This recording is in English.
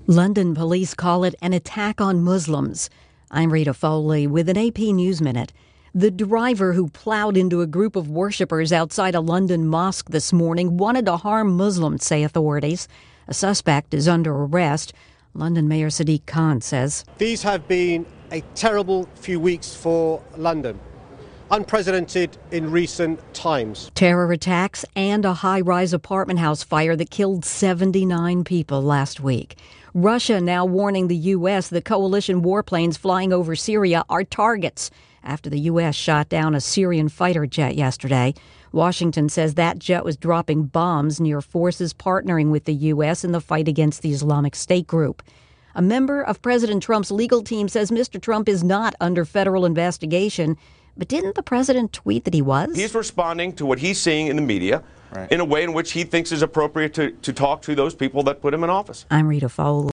London police call it an attack on Muslims. I'm Rita Foley with an AP News Minute. The driver who plowed into a group of worshippers outside a London mosque this morning wanted to harm Muslims, say authorities. A suspect is under arrest. London Mayor Sadiq Khan says, "These have been a terrible few weeks for London. Unprecedented in recent times. Terror attacks and a high-rise apartment house fire that killed 79 people last week. Russia now warning the U.S. that coalition warplanes flying over Syria are targets after the U.S. shot down a Syrian fighter jet yesterday. Washington says that jet was dropping bombs near forces partnering with the U.S. in the fight against the Islamic State group. A member of President Trump's legal team says Mr. Trump is not under federal investigation. But didn't the president tweet that he was? He's responding to what he's seeing in the media in a way in which he thinks is appropriate to talk to those people that put him in office. I'm Rita Foley.